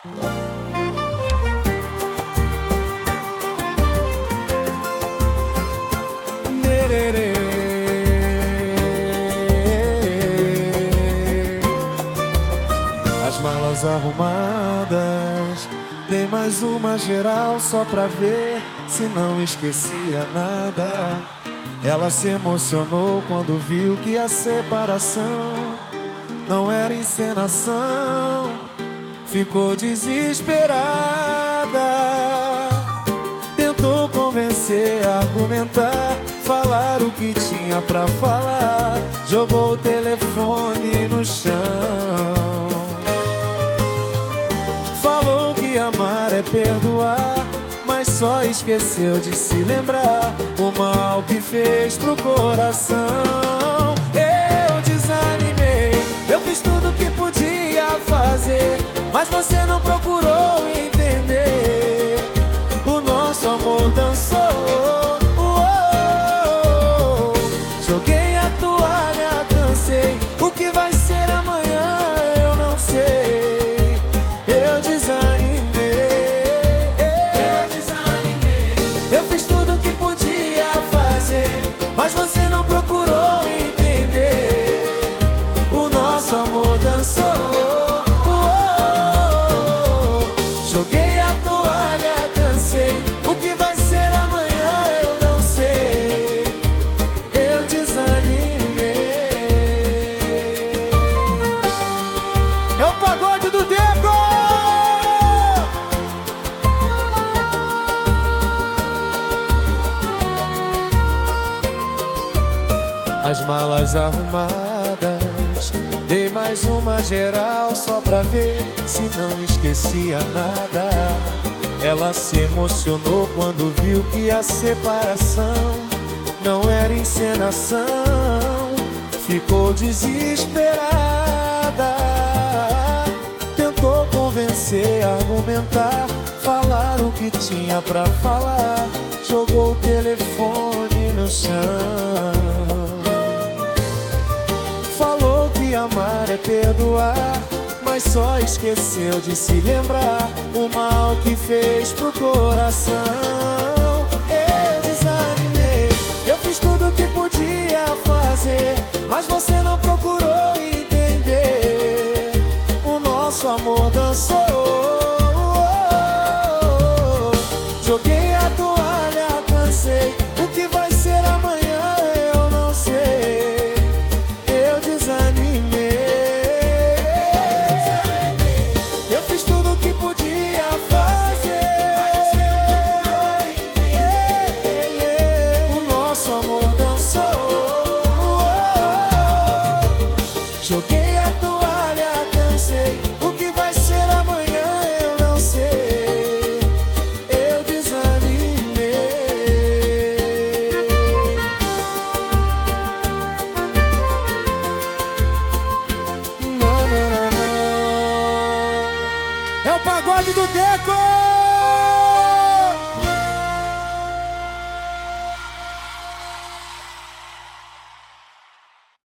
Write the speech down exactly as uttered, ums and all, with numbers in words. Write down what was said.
As malas arrumadas, dei mais uma geral só pra ver se não esquecia nada. Ela se emocionou quando viu que a separação não era encenação. Ficou desesperada, tentou convencer, argumentar, falar o que tinha pra falar. Jogou o telefone no chão. Falou que amar é perdoar, mas só esqueceu de se lembrar o mal que fez pro coração. Eu desanimei, eu fiz tudo que podia fazer, mas você não procurou entender. O nosso amor dançou, uou. Joguei a toalha, cansei. O que vai ser amanhã eu não sei. Eu desanimei, eu desanimei. Eu fiz tudo que podia fazer, mas você não procurou entender. O nosso amor dançou. As malas arrumadas, dei mais uma geral só pra ver se não esquecia nada. Ela se emocionou quando viu que a separação não era encenação. Ficou desesperada, tentou convencer, argumentar, falar o que tinha pra falar. Jogou o telefone no chão. Falou que amar é perdoar, mas só esqueceu de se lembrar o mal que fez pro coração. Eu desanimei, eu fiz tudo que podia fazer, mas você não procurou entender. O nosso amor dançou. Joguei a toalha, cansei. O que vai ser amanhã eu não sei. Eu desanimei. Eu fiz tudo o que podia fazer. O nosso amor dançou. Joguei a toalha, cansei. O que vai ser amanhã eu não sei. Eu desanimei. Não, não, não, não. É o pagode do Deco!